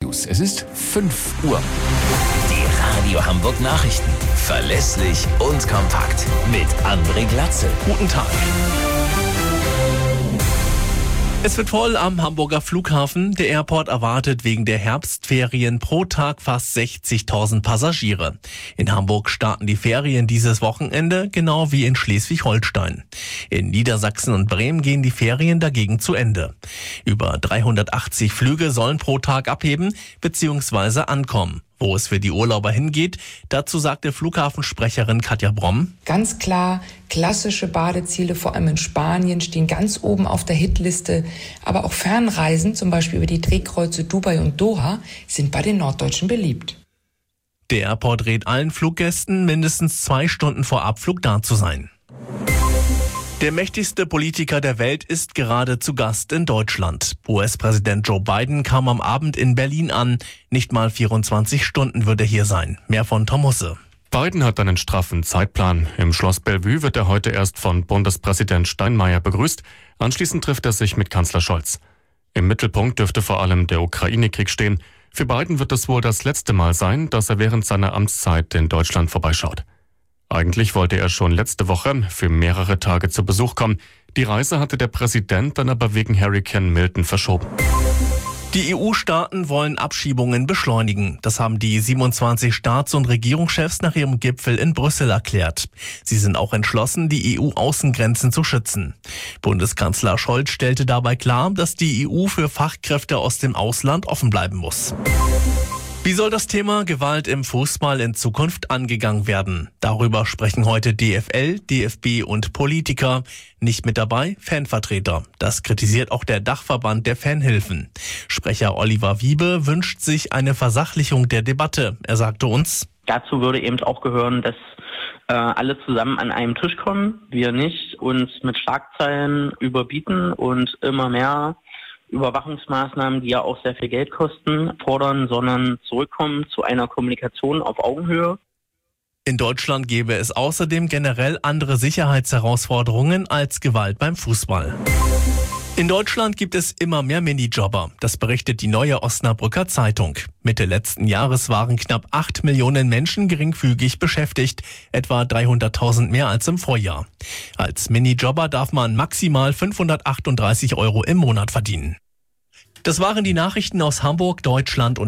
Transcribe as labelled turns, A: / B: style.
A: News. Es ist 5 Uhr.
B: Die Radio Hamburg Nachrichten. Verlässlich und kompakt. Mit André Glatzel.
C: Guten Tag. Es wird voll am Hamburger Flughafen. Der Airport erwartet wegen der Herbstferien pro Tag fast 60.000 Passagiere. In Hamburg starten die Ferien dieses Wochenende, genau wie in Schleswig-Holstein. In Niedersachsen und Bremen gehen die Ferien dagegen zu Ende. Über 380 Flüge sollen pro Tag abheben bzw. ankommen. Wo es für die Urlauber hingeht, dazu sagte Flughafensprecherin Katja Bromm.
D: Ganz klar, klassische Badeziele, vor allem in Spanien, stehen ganz oben auf der Hitliste. Aber auch Fernreisen, zum Beispiel über die Drehkreuze Dubai und Doha, sind bei den Norddeutschen beliebt.
C: Der Airport rät allen Fluggästen, mindestens 2 Stunden vor Abflug da zu sein. Der mächtigste Politiker der Welt ist gerade zu Gast in Deutschland. US-Präsident Joe Biden kam am Abend in Berlin an. Nicht mal 24 Stunden wird er hier sein. Mehr von Tom Husse.
E: Biden hat einen straffen Zeitplan. Im Schloss Bellevue wird er heute erst von Bundespräsident Steinmeier begrüßt. Anschließend trifft er sich mit Kanzler Scholz. Im Mittelpunkt dürfte vor allem der Ukraine-Krieg stehen. Für Biden wird es wohl das letzte Mal sein, dass er während seiner Amtszeit in Deutschland vorbeischaut. Eigentlich wollte er schon letzte Woche für mehrere Tage zu Besuch kommen. Die Reise hatte der Präsident dann aber wegen Hurrikan Milton verschoben.
C: Die EU-Staaten wollen Abschiebungen beschleunigen. Das haben die 27 Staats- und Regierungschefs nach ihrem Gipfel in Brüssel erklärt. Sie sind auch entschlossen, die EU-Außengrenzen zu schützen. Bundeskanzler Scholz stellte dabei klar, dass die EU für Fachkräfte aus dem Ausland offen bleiben muss. Wie soll das Thema Gewalt im Fußball in Zukunft angegangen werden? Darüber sprechen heute DFL, DFB und Politiker. Nicht mit dabei Fanvertreter. Das kritisiert auch der Dachverband der Fanhilfen. Sprecher Oliver Wiebe wünscht sich eine Versachlichung der Debatte. Er sagte uns:
F: Dazu würde eben auch gehören, dass alle zusammen an einem Tisch kommen. Wir nicht uns mit Schlagzeilen überbieten und immer mehr Überwachungsmaßnahmen, die ja auch sehr viel Geld kosten, fordern, sondern zurückkommen zu einer Kommunikation auf Augenhöhe.
C: In Deutschland gäbe es außerdem generell andere Sicherheitsherausforderungen als Gewalt beim Fußball. In Deutschland gibt es immer mehr Minijobber. Das berichtet die Neue Osnabrücker Zeitung. Mitte letzten Jahres waren knapp 8 Millionen Menschen geringfügig beschäftigt, etwa 300.000 mehr als im Vorjahr. Als Minijobber darf man maximal 538 € im Monat verdienen. Das waren die Nachrichten aus Hamburg, Deutschland und